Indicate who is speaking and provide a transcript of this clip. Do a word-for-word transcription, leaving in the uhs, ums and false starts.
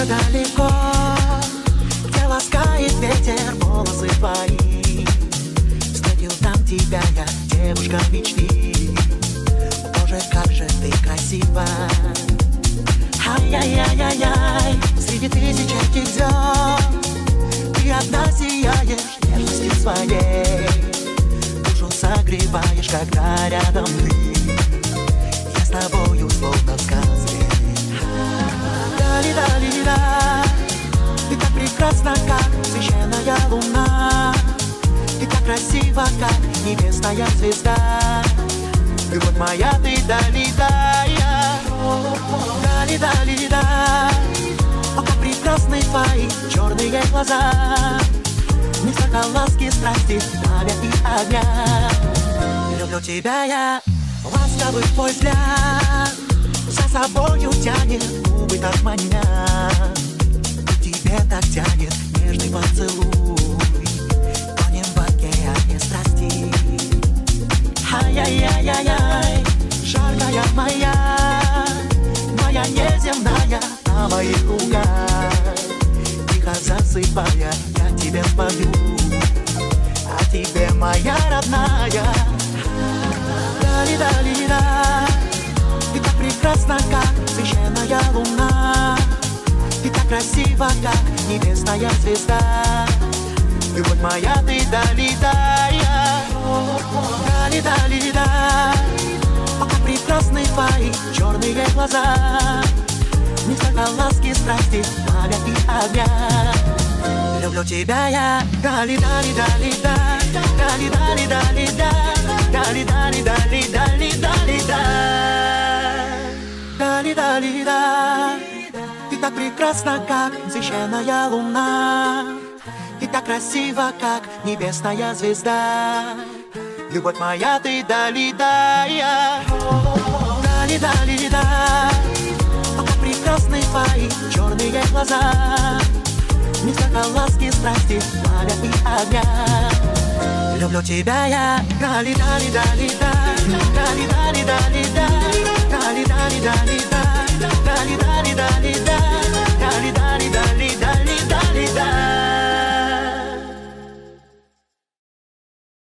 Speaker 1: где-то далеко, где ласкает ветер волосы твои. Встретил там тебя я, девушка мечты. Боже, как же ты красива. Ай-яй-яй-яй-яй, среди тысяч этих звезд ты одна сияешь нежностью своей. Душу согреваешь, когда рядом ты. Я с тобою словно в сказке. Дали-дали-да, ты так прекрасна, как священная луна. Ты так красива, как небесная звезда. Любовь моя, ты дали-дая. Дали-дали-да, о, как прекрасны твои черные глаза. Не столько ласки, страсти, пламя и огня. Люблю тебя я, ласковый твой взгляд за собою тянет, губы так манят. К тебе так тянет нежный поцелуй. Тонем в океане страсти. Ай-яй-яй-яй-яй, жаркая моя, моя неземная на моих губах. Тихо засыпая, я тебе спою о тебе, моя родная. Дали-дали-да, ты так прекрасна, как священная луна. Ты так красива, как небесная звезда. Любовь моя, ты дали-дая. Дали-дали-да, о, как прекрасны твои черные глаза. Не столько ласки, страсти, пламя и огня. Люблю тебя я. Дали-дали-дали-да, дали-дали-дали-да, дали-дали-дали-дали-дали-да. Дали-дали-да, ты так прекрасна, как священная луна. Ты так красива, как небесная звезда. Любовь моя, ты дали-дая. Дали-дали-да, о, как прекрасны твои черные глаза. Не столько ласки, страсти, пламя и огня. Люблю тебя я. Дали-дали-дали-да, дали-дали-дали-да, дали-дали-дали-да, дали-дали-дали-да.